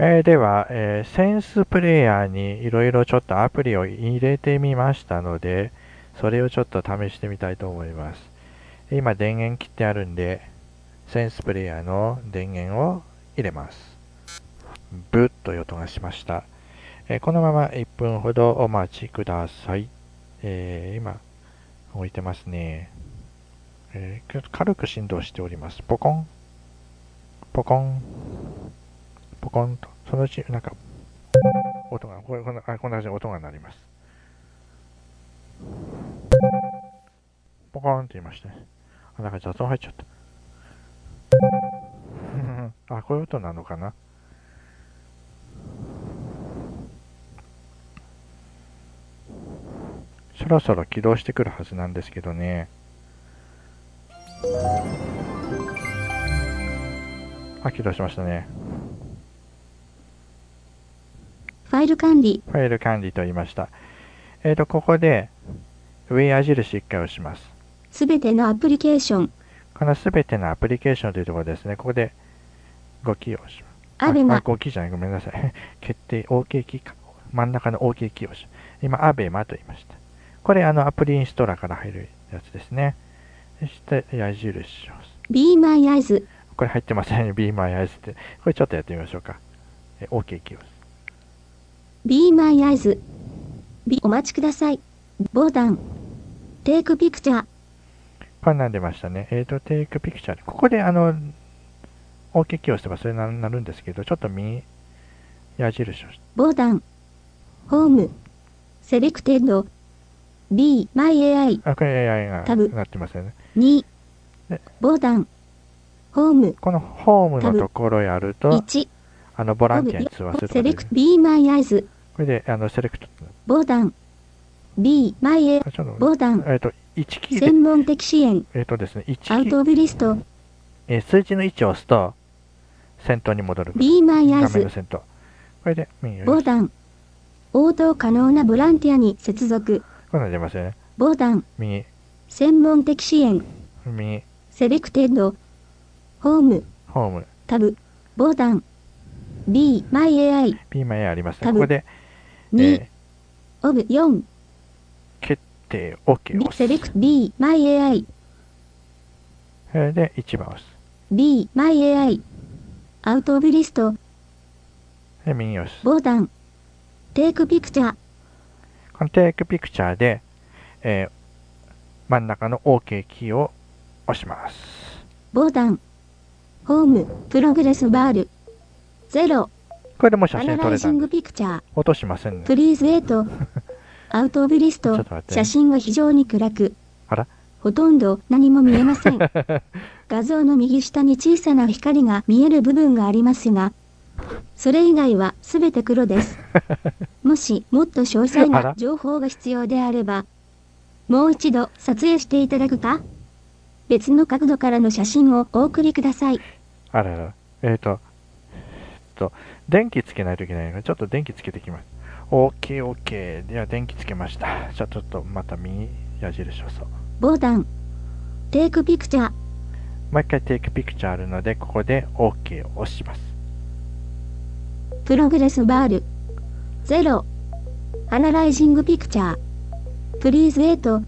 では、センスプレイヤーにいろいろちょっとアプリを入れてみましたので、それをちょっと試してみたいと思います。今電源切ってあるんで、センスプレイヤーの電源を入れます。ブッという音がしました。このまま1分ほどお待ちください。今置いてますね。軽く振動しております。ポコン、ポコン、ポコンと、そのうちなんか音がこんな感じで音が鳴ります。ポコンって言いましたね。なんか雑音入っちゃった。こういう音なのかな。そろそろ起動してくるはずなんですけどね。起動しましたね。 ファイル管理。 ファイル管理と言いました。ここで上矢印1回押します。 すべてのアプリケーション。 このすべてのアプリケーションというところですね。ここで5キーを押します。 アベマ。 5キーじゃない、ごめんなさい。決定、OK キーか。真ん中の OK キーを押します。今、アベマと言いました。これ、アプリインストーラーから入るやつですね。そして、矢印を押す。 Be My Eyes。 これ入ってませんね。Be My Eyes って。これちょっとやってみましょうか。OK キーを押す。 Be My Eyes。お待ちください。ボタン。Take Picture。 こんなん出ましたね。Take Picture。ここでOK キーを押せばそれになるんですけど、ちょっと右矢印を押す。 ボタン。ホーム。Selected。Be My AI。 これ AI がタブなってますよね。 2。ボタン。ホーム。 このホームのところをやると、 1。 ボランティアに通話するとかで、ね。 Be My Eyes。 これで、セレクト。 ボタン。Be My AI。ボタン。 1キーで。 専門的支援。 ですね、1キー。 アウトオブリスト。 数字の1を押すと、先頭に戻る。 Be My Eyes。 画面の先頭。これで、 ボタン。応答可能なボランティアに接続。 こんなの出ますよね。 ボタン。 右。 専門的支援。 右。 セレクテッド。ホーム。 ホーム。 タブ。ボタン。Be My AI。 Be My AI ありますね。ここで、 2。オブ4。 決定 OK を押す。 セレクト Be My AI。 それで1番押す。 Be My AI。アウトオブリスト。 で、右押す。 ボタン。Take Picture。 この Take Picture で、真ん中の OK キーを押します。 ボタン。ホーム。プログレスバール。0。 これでもう写真撮れたんで。落としませんね。 Please wait。アウトオブリスト。写真が非常に暗く。 あら？ ほとんど何も見えません。画像の右下に小さな光が見える部分がありますが、それ以外はすべて黒です。もしもっと詳細な情報が必要であれば、もう一度撮影していただくか、別の角度からの写真をお送りください。 あらら。電気つけないといけないので、ちょっと電気つけてきます。OK。では電気つけました。じゃあちょっとまた右矢印を押そう。 ボタン。Take Picture。 もう一回 Take Picture あるので、ここで OK を押します。 プログレスバール。0。Analyzing Picture。Please wait。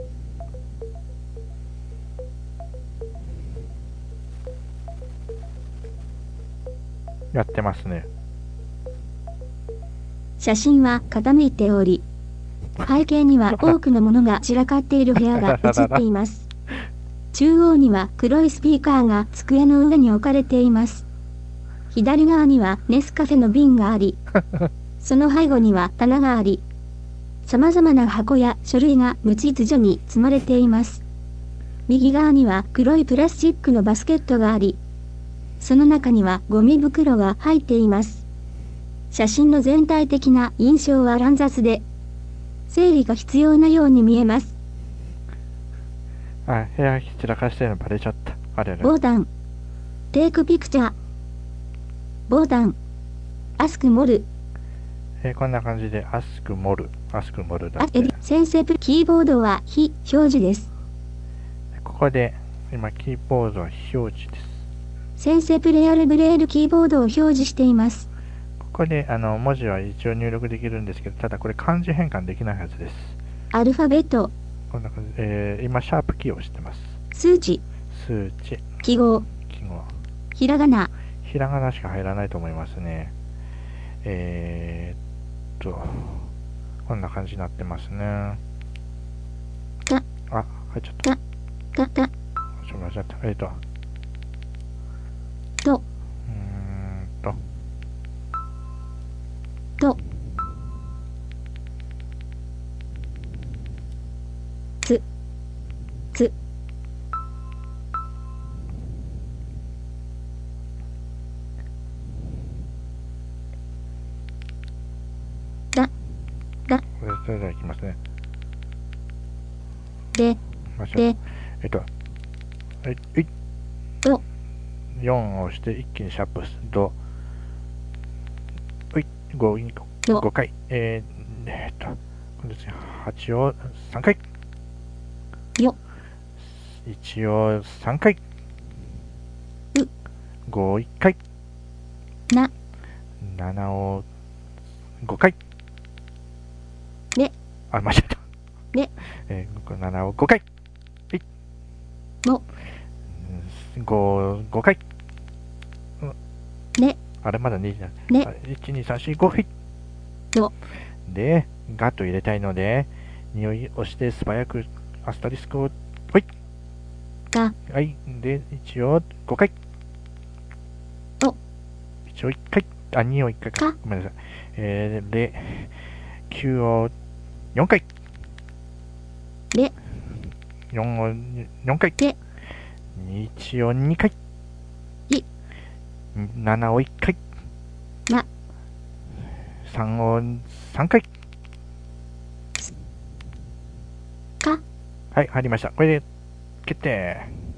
やってますね。 写真は傾いており、背景には多くのものが散らかっている部屋が映っています。中央には黒いスピーカーが机の上に置かれています。左側にはネスカフェの瓶があり、その背後には棚があり、様々な箱や書類が無秩序に積まれています。右側には黒いプラスチックのバスケットがあり、その中にはゴミ袋が入っています。写真の全体的な印象は乱雑で、整理が必要なように見えます。 部屋散らかしてるのバレちゃった。あれ。 ボタン。Take Picture。ボタン。Ask More。 こんな感じで Ask More だって。 先生キーボードは非表示です。 ここで今キーボードは非表示です。 先生プレイアルブレールキーボードを表示しています。 これで文字は一応入力できるんですけど、ただこれ漢字変換できないはずです。 アルファベット、 こんな感じ、今、シャープキーを押してます。 数値、 数値、 記号、 記号、 ひらがな、 ひらがなしか入らないと思いますね。こんな感じになってますね。 た、 あ、入っちゃった。 た、 ちょっと間違った。 と、つ、 それではいきますね。 で、ど、 4を押して一気にシャープすと、5回、今度8を3回、 よ、 1を3回、5を1回、7を5回、間違えた。7を5回、5回、あれまだ2じゃない。1、2、3、4、5、はい。で、ガッと入れたいので、2を押して素早くアスタリスクを、はい。はい。で、1を5回。1を1回。2を1回か。ごめんなさい。で、9を4回。4を4回。1を2回。7を1回。3を3回。はい、入りました。これで決定。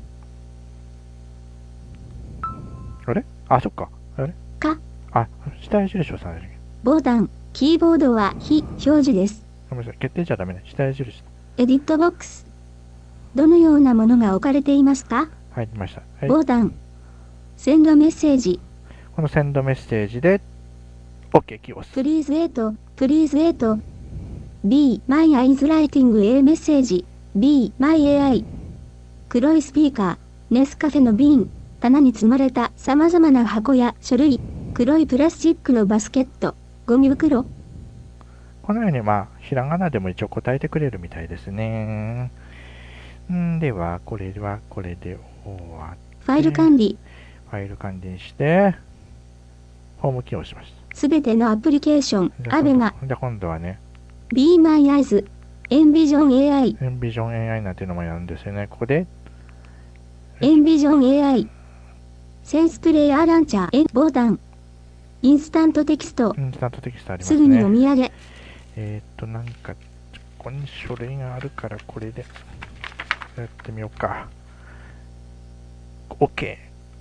あれ？あ、そっか。あれ？下矢印をされる。 ボタン、キーボードは非表示です。 ごめんなさい。決定じゃダメね。下矢印。 エディットボックス。どのようなものが置かれていますか？ 入りました。はい、 ボタン、センドメッセージ。 このセンドメッセージで、OK キーを押す。 Please wait. B, my eyes writing a message. B, my AI。黒いスピーカー、ネスカフェの瓶、棚に積まれた様々な箱や書類、黒いプラスチックのバスケット、ゴミ袋。 このようにひらがなでも一応答えてくれるみたいですね。では、これで終わって。 ファイル管理。 ファイル管理にして、ホームキーを押しました。 すべてのアプリケーション、アベが。 じゃあ今度はね、 Be My Eyes、Envision AI。 Envision AI なんていうのもやるんですよね。ここで、 Envision AI。センスプレイヤーランチャー、ボタン。インスタントテキスト。 インスタントテキストありますね。 すぐに読み上げ。 なんか、ここに書類があるから、これで、やってみようか。OK。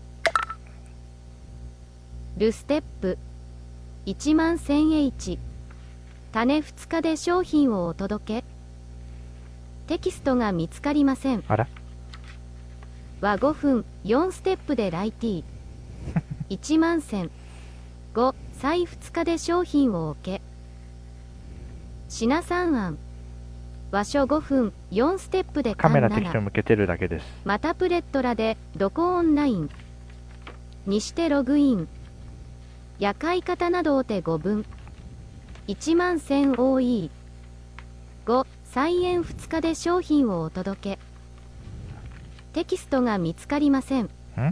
ルステップ 11000H 種2日で商品をお届け。テキストが見つかりません。 あらは5分4ステップで来ティー1万1000 5再2日で商品を置け。品3案和書5分4ステップでカメラ適当に向けてるだけです。 またプレットラでドコオンラインにしてログイン。夜会方などを手5分1万1000 OE 5再演2日で商品をお届け。テキストが見つかりません。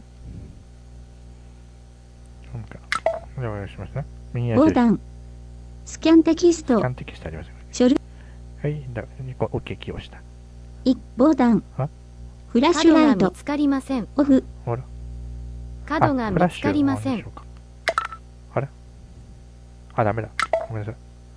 お願いしますね。 ボタン、スキャンテキスト。 スキャンテキストありますよね。 書類。 はい、OK キーを押した。 ボタン、フラッシュライト。 見つかりません。 オフ。 ほら。 角が見つかりません。 あれ？ダメだ。ごめんなさい。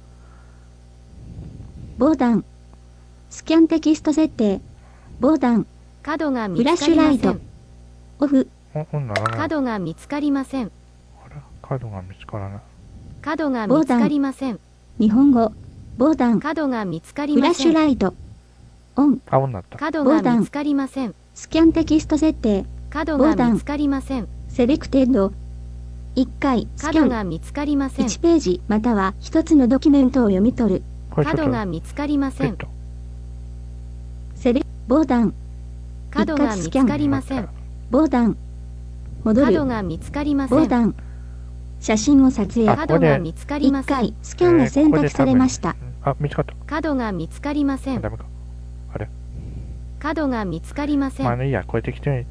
ボタン、スキャンテキスト設定。ボタン、 角が見フラッつかりません。 シュライト。オフ。 角が見つかりません。 角が見つからない。 角が見つかりません。 日本語。ボタン。 角が見つかりフラッません。 シュライト。オン。 オンになった。 角が見つかりません。 スキャンテキスト設定。 角が見つかりません。 セレクテッド。 1回スキャン。 角が見つかりません。 1ページまたは1つのドキュメントを読み取る。 これちょっと角が見つかりません。 セレボタン。 角が見つかりません。 ボタン。戻る。 角が見つかりません。 ボタン。写真を撮影。 角が見つかりま 1 せん。 回スキャンが選択されました。 あ、見つかった。 角が見つかりません。 ダメか。あれ角が見つかりません。 いいや、これ適当に。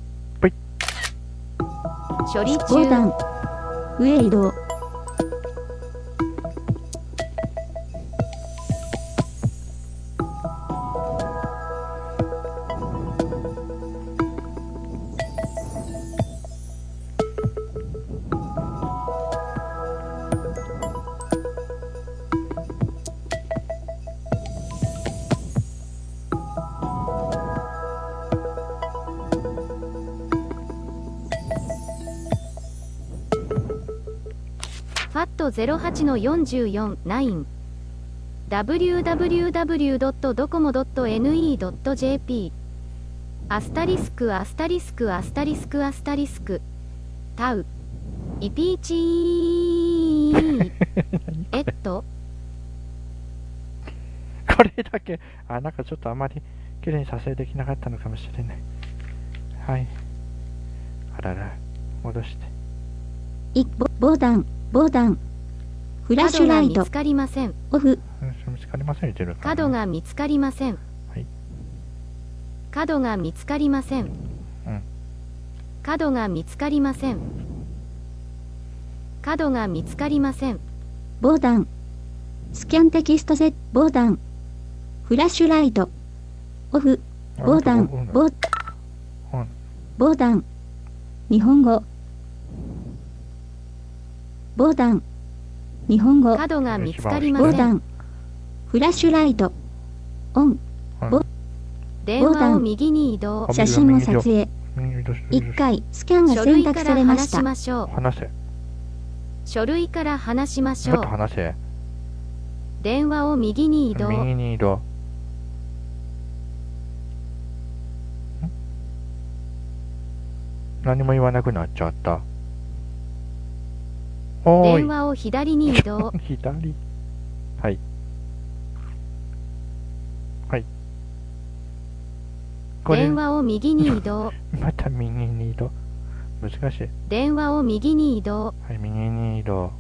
処理ボタ中。 ン。上移動。 FAT08-44-9 www.docomo.ne.jp アスタリスクアスタリスクアスタリスクアスタリスクタウイピーチーエットこれだけ、なんかちょっとあまり綺麗に撮影できなかったのかもしれない。はい。あらら、戻して。 ボタン。ボタン。フラッシュライト。 角が見つかりません。 オフ。 見つかりません言ってるから、 角が見つかりません。 はい。 角が見つかりません。角が見つかりません。角が見つかりません。 ボタン。スキャンテキストセット。ボタン。フラッシュライト。オフ。ボタン。ボタン。日本語。ボタン。日本語。 角が見つかりません。 ボタン。フラッシュライト。オン。 電話を右に移動。 写真を撮影。1回スキャンが選択されました。 話せ。 書類から話しましょう。 もっと話せ。 電話を右に移動。 右に移動。何も言わなくなっちゃった。 電話を左に移動。 左。はい。はい。 電話を右に移動。 また右に移動。難しい。 電話を右に移動。 はい、右に移動。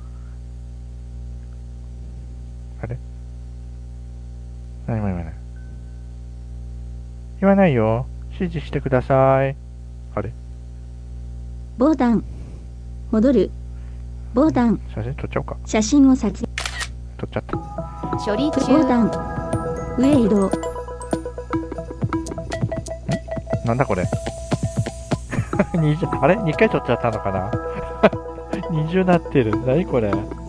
あれ？何も言わない。言わないよ。指示してください。あれ？ ボタン。戻る。ボタン。 写真撮っちゃおうか。 写真を撮影。 撮っちゃった。 処理中。 ボタン。上移動。 なんだこれあれ ?2 回撮っちゃったのかな二重なってる。何これ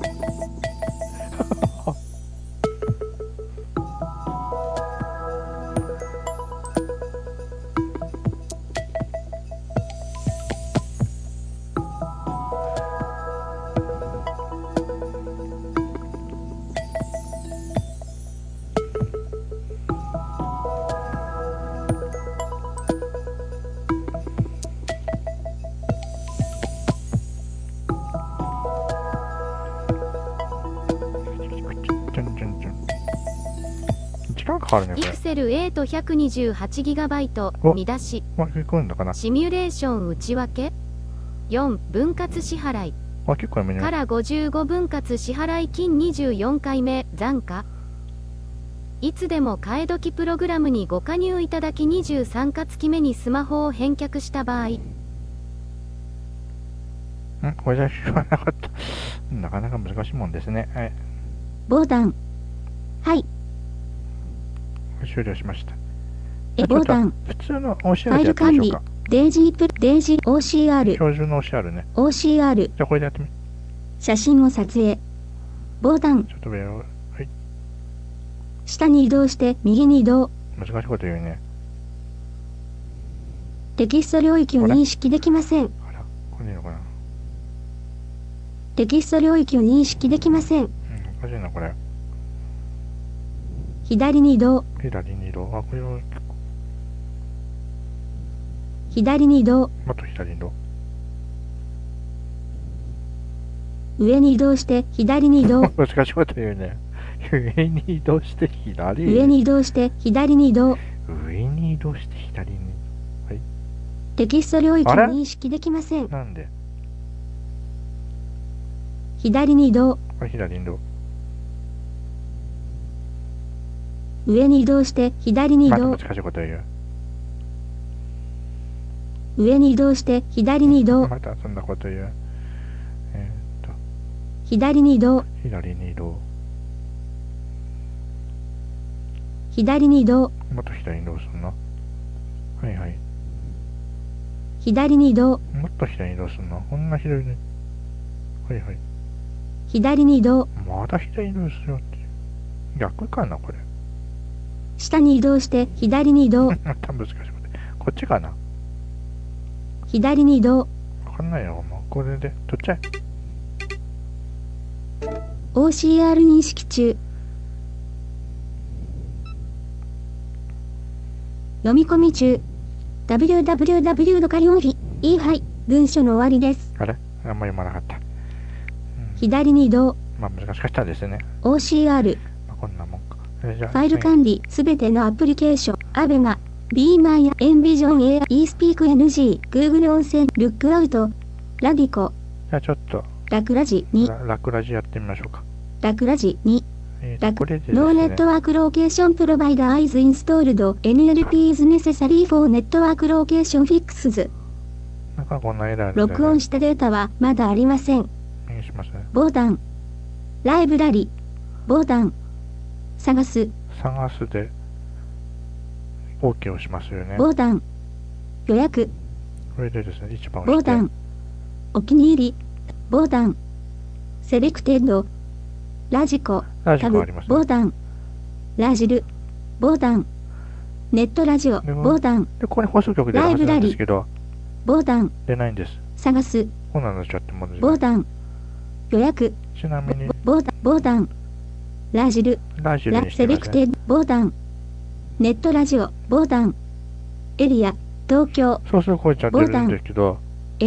イクセル A と 128GB 見出しシミュレーション内訳4分割支払いから55分割支払い金24回目残価いつでも替え時プログラムにご加入いただき23月期目にスマホを返却した場合これじゃ知らなかった。なかなか難しいもんですね。はい。 ボタン。はい。 終了しました。 ボタン。 普通の OCR でやってみましょうか。 デイジーOCR。 標準の OCR ね。 OCR。 じゃあこれでやってみ。 写真を撮影。ボタン。 ちょっと上を。はい。 下に移動して右に移動。 難しいこと言うね。 テキスト領域を認識できません。 あら、これでいいのかな。 テキスト領域を認識できません。 おかしいなこれ。 左に移動。 左に移動。これを左に移動。 もっと左に移動。 上に移動して左に移動。 難しいこと言うね。上に移動して左。 上に移動して左に移動。 上に移動して左に。はい。 テキスト領域を認識できません。 なんで？ 左に移動。 左に移動。 上に移動して左に移動。 また難しいこと言う。 上に移動して左に移動。 またそんなこと言う。 左に移動。 左に移動。 左に移動。 もっと左に移動するの？はいはい。 左に移動。 もっと左に移動するの？こんな左に。はいはい。 左に移動。 また左に移動するよって。逆かなこれ。 下に移動して左に移動。 また難しいこと。こっちかな？ 左に移動。 わかんないよ。もうこれで取っちゃえ。 OCR 認識中。読み込み中。www のカリオンフィ。はい。文書の終わりです。 あれ？あんまり読まなかった。 左に移動。 まあ難しかったですね。 OCR。 こんなもんか。 ファイル管理。すべてのアプリケーション。アベマ。Beamer や Envision AI、eSpeak NG、Google 音声、Lookout、ラディコ。 じゃあちょっと。 ラクラジ2。 ラクラジやってみましょうか。 ラクラジ2。 これでですね、 ノーネットワークローケーションプロバイダー is installed NLP is necessary for network location fixes。 なんかこんなエラーですね。 録音したデータはまだありません。 しますね。 ボタン。ライブラリ。ボタン。探す。 探すで OK をしますよね。 ボタン。予約。 これでですね、一番押して。 ボタン。お気に入り。ボタン。セレクテッド。ラジコ。 ラジコありますね。 ボタン。ラジル。ボタン。ネットラジオ。ボタン。 で、ここに放送局出るはずなんですけど、 ボタン。 出ないんです。 探す。 こんなのちゃってもんですね。 ボタン。予約。 ちなみに。 ボタン。ラジル。 ラジルにしてセレクテッド。ボタン。ネットラジオ。ボタン。エリア。東京。 そうするとこれちゃんと出るんですけど、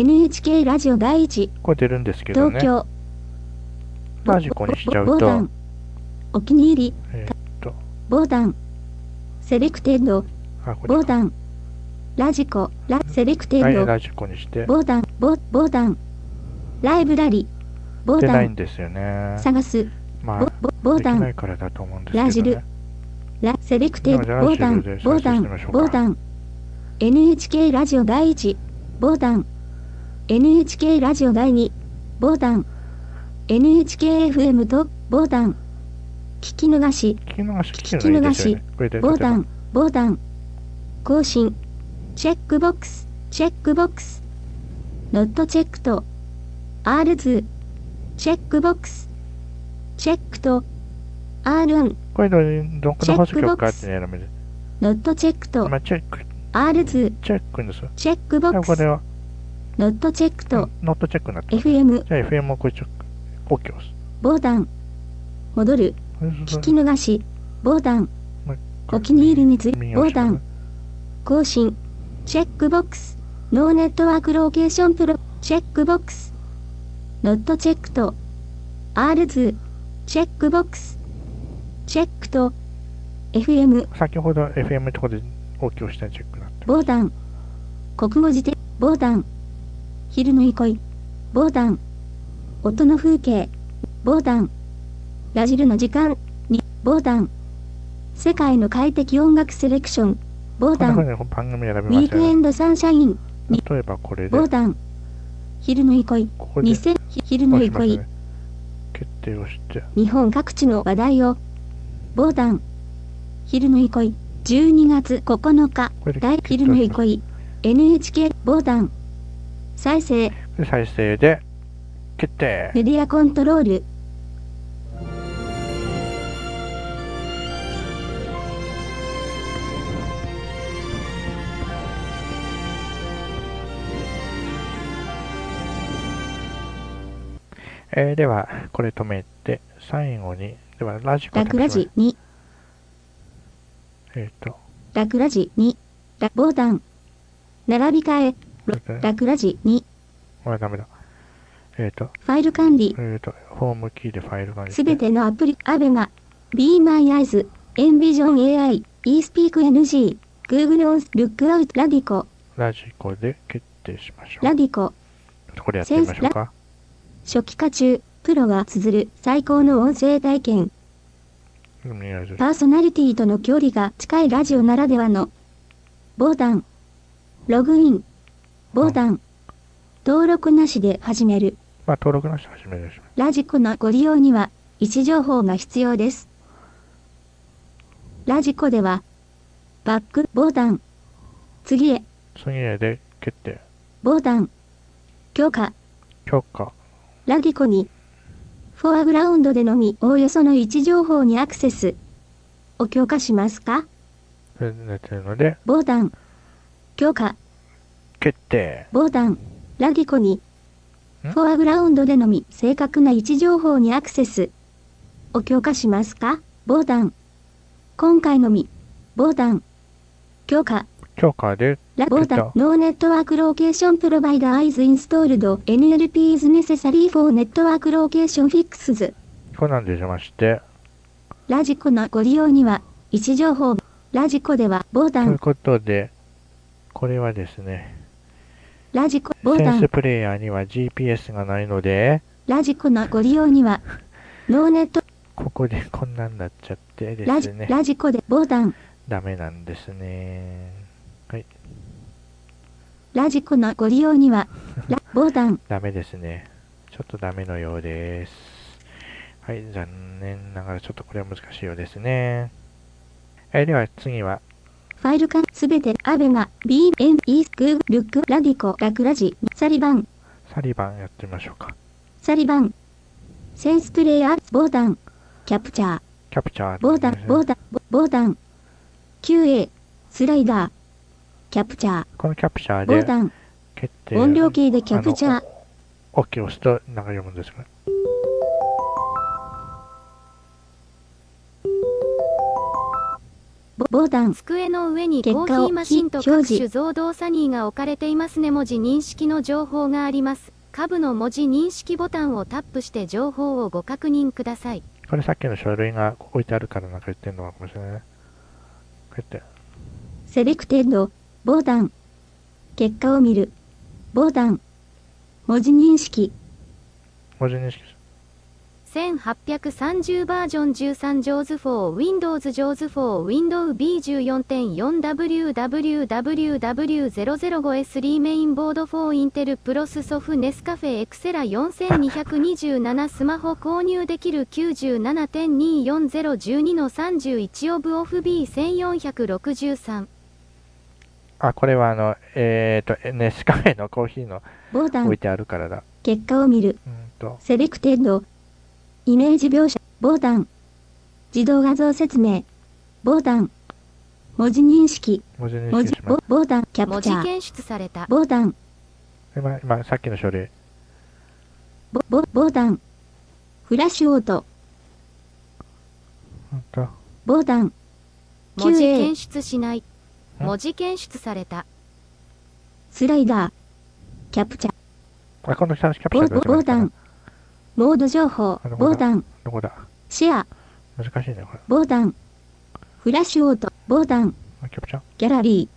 NHK ラジオ第一。 これ出るんですけどね。 東京。 ラジコにしちゃうと、 ボタン。お気に入り。ボタン。セレクテッド。ボタン。ラジコ。セレクテッド。 ラジコにして。 ボタン。ボタン。ライブラリ。ボタン。 出ないんですよね。 探す。 まあ、 ボタン。 できないからだと思うんですけどね。 ラジル。セレクテッド。ボタン。ボタン。ボタン。NHK ラジオ第一。ボタン。NHK ラジオ第二。ボタン。NHKFM と、ボタン。聞き逃し。 聞き逃し。 ボタン。ボタン。更新。チェックボックス。チェックボックス。ノットチェックと。R2。チェックボックス。チェックと。R1。 これどこの放送局かって選べる。 ノットチェックと。 チェック。 R2。 チェックです。 チェックボックス。 これは。 ノットチェックと。 ノットチェックになってます。 FM。 じゃあ FM をこれちょっと OK 押す。 ボタン。戻る。聞き逃し。ボタン。お気に入りについて。ボタン。更新。チェックボックス。ノーネットワークローケーションプロ。チェックボックス。ノットチェックと。R2。チェックボックス。チェックと。FM。 先ほど FM ってことで OK 押したチェックになって。 ボタン。国語辞典。ボタン。昼の憩い。ボタン。音の風景。ボタン。ラジルの時間。に。ボタン。世界の快適音楽セレクション。ボタン。ウィークエンドサンシャイン。に。 例えばこれで。 ボタン。昼の憩い。昼の憩い。 決定をして。 日本各地の話題を。ボタン。昼の憩い。12月9日。大昼の憩い。NHK ボタン。再生。 再生で決定。 メディアコントロール。 ではこれ止めて最後にではラジコ。 ラクラジ2。ラクラジ2。ボタン。並び替え。ラクラジ2。 これダメだ。 ファイル管理。 ホームキーでファイル管理。 すべてのアプリ、アベマ、Be My Eyes、Envision AI、eSpeak NG、Google On、Lookout、ラディコ。 ラジコで決定しましょう。 ラディコ。 これやってみましょうか。 初期化中、プロが綴る最高の音声体験。パーソナリティとの距離が近いラジオならではのボタン。ログイン。ボタン。登録なしで始める。 登録なしで始めるでしょ。 ラジコのご利用には位置情報が必要です。ラジコではバックボタン。次へで決定。 ボタン。許可。 ラディコにフォアグラウンドでのみおおよその位置情報にアクセスを許可しますか？ 出てるのでボタン。許可。 決定。 ボタン。ラディコにフォアグラウンドでのみ正確な位置情報にアクセスを許可しますか？ボタン。今回のみボタン。許可でボタン。No network location provider is installed. NLP is necessary for network location fixes. こんなんで出まして、 ラジコのご利用には位置情報。ラジコではボタン。 ということで、これはですね、 ラジコボタン。 センスプレイヤーには GPS がないので、 ラジコのご利用にはノーネット。 ここでこんなんなっちゃってですね。 ラジコでボタン。 ダメなんですね。はい。 ラジコのご利用にはボタン。 ダメですね。ちょっとダメのようです。はい、残念ながらちょっとこれは難しいようですね。では次は、 ファイル化すべてアベマ、BM、イース、グー、ルック、ラディコ、ラクラジ、サリバンやってみましょうか。 サリバン。センスプレイヤー、ボタン。キャプチャー。ボタン。QA、スライダー。キャプチャー。 このキャプチャーで、 ボタン。 決定。 音量キーでキャプチャー。 OK を押すと、なんか読むんですか？ ボタン。 机の上にコーヒーマシンと各種増動サニーが置かれていますね。文字認識の情報があります。下部の文字認識ボタンをタップして情報をご確認ください。 これさっきの書類が置いてあるからなんか言ってんのかもしれないね。こうやって。 セレクテッド、ボタン。結果を見る。ボタン。文字認識。 1830バージョン13 JAWS for Windows JAWS for Windows B14.4 www.005S3 メインボード4 Intel PROS ネスカフェエクセラ4227スマホ購入できる 97.24012 の31オブオフ B1463。 これはネスカフェのコーヒーの置いてあるからだ。 結果を見る。セレクテッド。イメージ描写、ボタン。自動画像説明、ボタン。文字認識、ボタン。キャプチャー、 文字検出された、 ボタン。 今さっきの書類。 ボタン。フラッシュオート、ボタン。 文字検出しない、文字検出された。 スライダー、キャプチャー。 このキャプチャーボタン。モード情報、ボタン。 どこだ？ シェア。 難しいね、これ。 ボタン。フラッシュオート、ボタン。 キャプチャー？ ギャラリ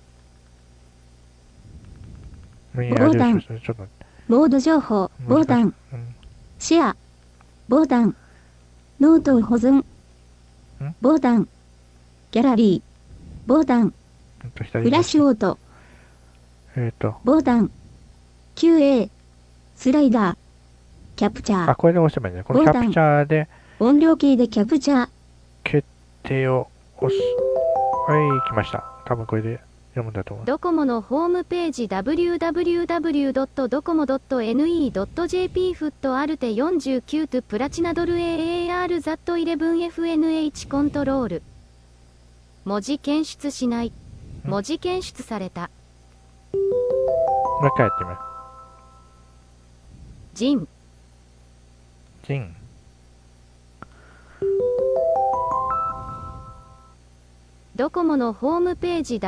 ー。ボタン。モード情報、ボタン。シェア。ボタン。ノートを保存。ボタン。ギャラリー。ボタン。フラッシュオート。ボタン。QA。スライダー。キャプチャー。 これで押せばいいね。このキャプチャーで、 音量キーでキャプチャー。 決定を押す。はい、来ました。多分これで読むんだと思う。 ドコモのホームページ www.docomo.ne.jp フットアルテ49とプラチナドル AAR-11FNH コントロール。文字検出しない。文字検出された。 もう一回やってみる。 ジン。 ドコモのホームページ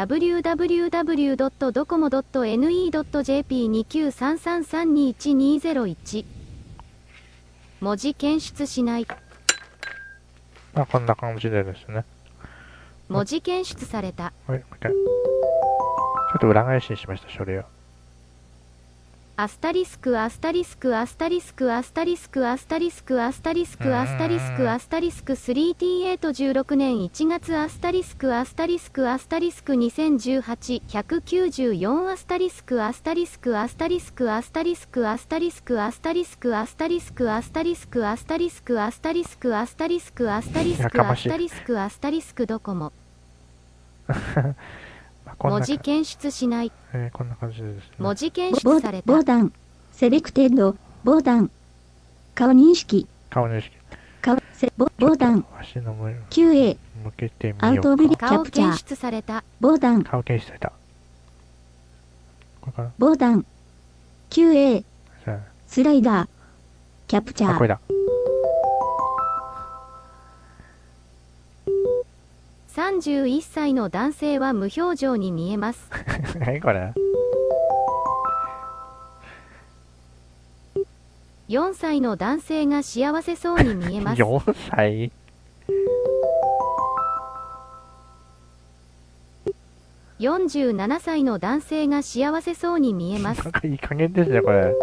www.docomo.ne.jp2933321201 文字検出しない。 こんな感じでですね。 文字検出された。 はい、もう一回。ちょっと裏返しにしました、処理を。 アスタリスクアスタリスクアスタリスクアスタリスクアスタリスクアスタリスクアスタリスクアスタリスク 3T816 年1月アスタリスクアスタリスクアスタリスク2018194アスタリスクアスタリスクアスタリスクアスタリスクアスタリスクアスタリスクアスタリスクアスタリスクアスタリスクアスタリスクアスタリスクアスタリスクアスタリスクアスタリスクアスタリスクドコモ文字検出しない。 こんな感じでですね。 文字検出された。 ボタン。セレクテッド。ボタン。顔認識。 顔認識。 ボタン。 足の上 QA。 向けてみようか。 アウトオブリキャ顔プチャ検出ー。 された。 ボタン。 顔検出された。これかな。 ボタン。QA。 さあスライダー。キャプチャー。 これだ。 31歳の男性は無表情に見えます。 何これ。 4歳の男性が幸せそうに見えます。 4歳 47歳の男性が幸せそうに見えます。 なんかいい加減ですね、これ。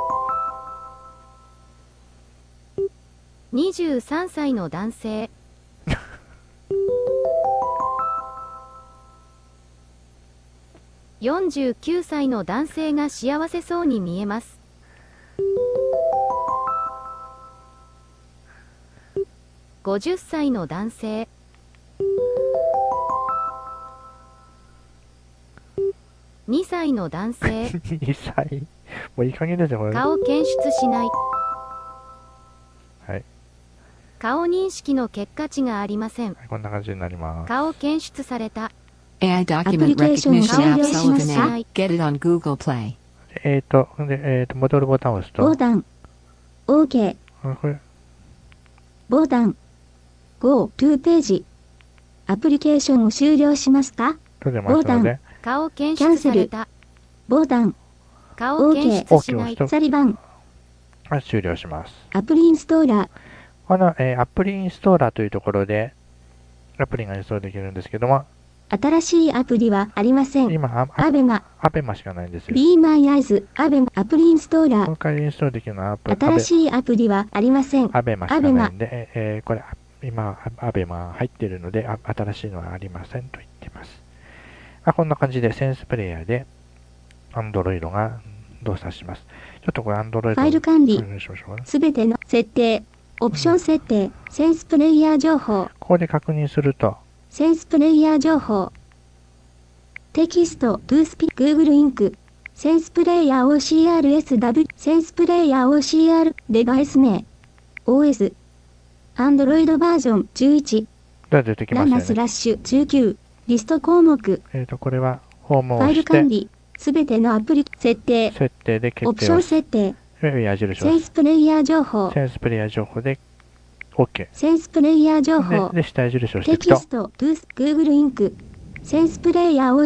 23歳の男性。49歳の男性が幸せそうに見えます。50歳の男性。2歳の男性。 2歳もういい加減ですよ、これ。 顔検出しない。 はい。 顔認識の結果値がありません。 こんな感じになります。 顔検出された。 AI document recognition app Sullivan. Get it on Google Play. 戻るボタンを押すと。 ボタン。OK。 これ。 ボタン。Go to ページ。アプリケーションを終了しますか？ ボタン。 顔検出された。 ボタン。 顔検出しない。 サリバン。 終了します。 アプリインストーラー。 この、アプリインストーラーというところで、アプリがインストールできるんですけども、 新しいアプリはありません。 今、 アベマしかないんですよ。 Be My Eyes、アベマ、アプリインストーラー。 今回インストールできるのは新しいアプリはありません。 アベマしかないんで、これ、今、アベマ入っているので、新しいのはありませんと言っています。こんな感じで、センスプレイヤーで、Android が動作します。ちょっとこれ Android ファイル管理。 しましょうかね。 すべての設定。オプション設定。センスプレイヤー情報。 ここで確認すると、 センスプレイヤー情報。テキスト、トゥースピ、Google インク。センスプレイヤー OCRSW、センスプレイヤー OCR、デバイス名。OS。Android バージョン11。 出てきましたよね。 7/19。リスト項目。 これは、ホームをファイ押して、 ル管理。すべてのアプリ、設定。 設定で決定をオプション設定。 矢印をセンスプレイヤー情報。 センスプレイヤー情報で OK。 センスプレイヤー情報。 で、下矢印をしていくと。 テキスト、トゥース、Google インク。センスプレイヤー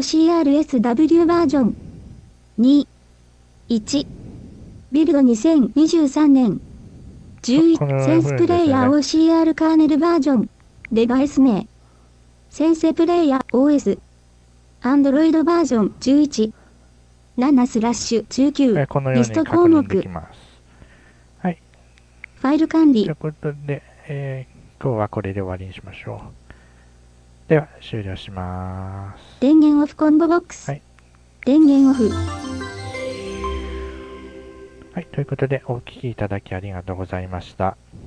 OCRSW バージョン。2。1。ビルド2023年。11。センスプレイヤー OCR カーネルバージョン。デバイス名。センスプレイヤー OS。Android バージョン11。7/19。 このようにリスト確項目。 認できます。はい。 ファイル管理という。ことで、今日はこれで終わりにしましょう。では、終了します。 電源オフコンボボックス。 はい。 電源オフ。 はい。ということで、お聞きいただきありがとうございました。